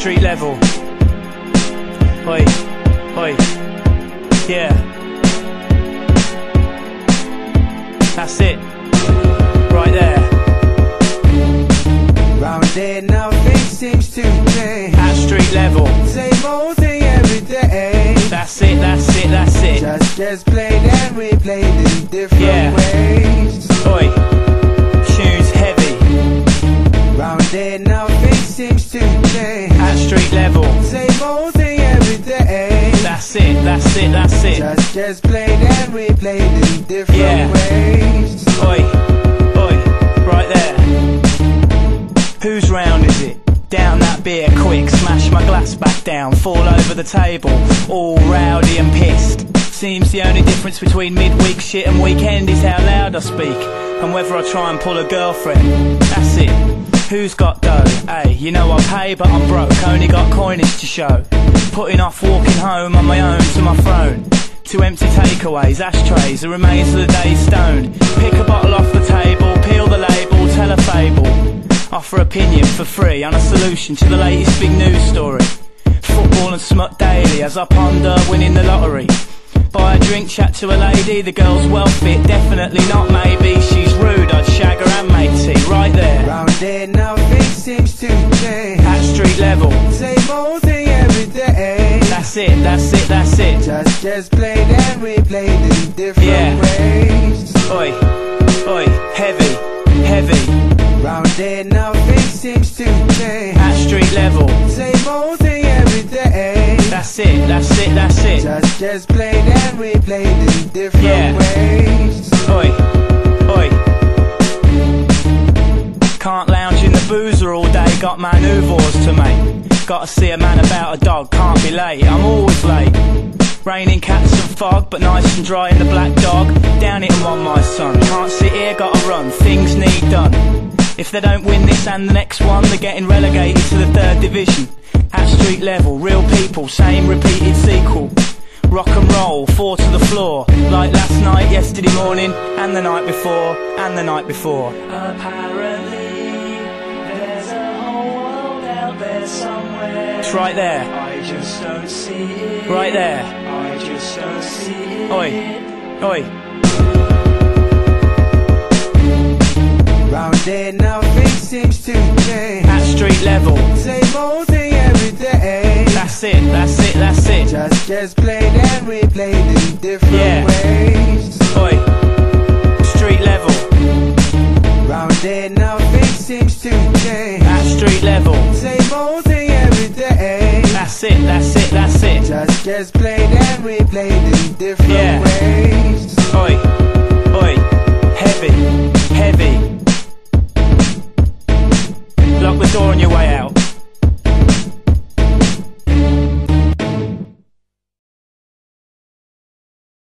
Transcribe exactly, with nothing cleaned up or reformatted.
street level. Oi, oi, yeah. That's it, right there. Round there, nothing seems to change. At street level. Same old thing every day. That's it, that's it, that's it. Just gets played and replayed in different Yeah. ways. Oi, tunes heavy. Round there, nothing seems to change. At street level. Same old thing every day. That's it, that's it, that's it. Just gets played and replayed in different Yeah. ways. Oi, oi, right there. Whose round is it? Down that beer quick, smash my glass back down, fall over the table, all rowdy and pissed. Seems the only difference between midweek shit and weekend is how loud I speak, and whether I try and pull a girlfriend. That's it. Who's got dough? Hey, you know I pay but I'm broke, only got coinage to show. Putting off walking home on my own to my throne. Two empty takeaways, ashtrays, the remains of the day stoned. Pick a bottle off the table, peel the label, tell a fable. Offer opinion for free on a solution to the latest big news story. Football and smut daily as I ponder winning the lottery. Buy a drink, chat to a lady, the girl's well fit, definitely not maybe. She's rude, I'd shag her and make tea, right there. Round there, nothing seems to change. At street level. Same old thing every day. That's it, that's it, that's it. Just gets played and replayed in different Yeah. ways. Oi, oi, heavy, heavy. Round there, nothing seems to change. At street level. Same old thing every day. That's it, that's it, that's it. Just gets played and replayed in different Yeah. ways. Oi, oi. Can't lounge in the boozer all day, got manoeuvres to make. Gotta see a man about a dog, can't be late, I'm always late. Raining cats and fog, but nice and dry in the black dog. Down it and one, my son, can't sit here, gotta run, things need done. If they don't win this and the next one, they're getting relegated to the third division. At street level, real people, same repeated sequel. Rock and roll, four to the floor, like last night, yesterday morning, and the night before, and the night before. Apparently, there's a whole world out there somewhere. It's right there, I just don't see it. right there. I just don't see it. Oi, oi. Round there, nothing seems to change. At street level. Same old thing every day. That's it, that's it, that's it. Just gets played and replayed in different Yeah. ways. Oi, street level. Round there, nothing seems to change. At street level. Same old thing every day. That's it, that's it, that's it. Just gets played and replayed in different Yeah. ways. Oi.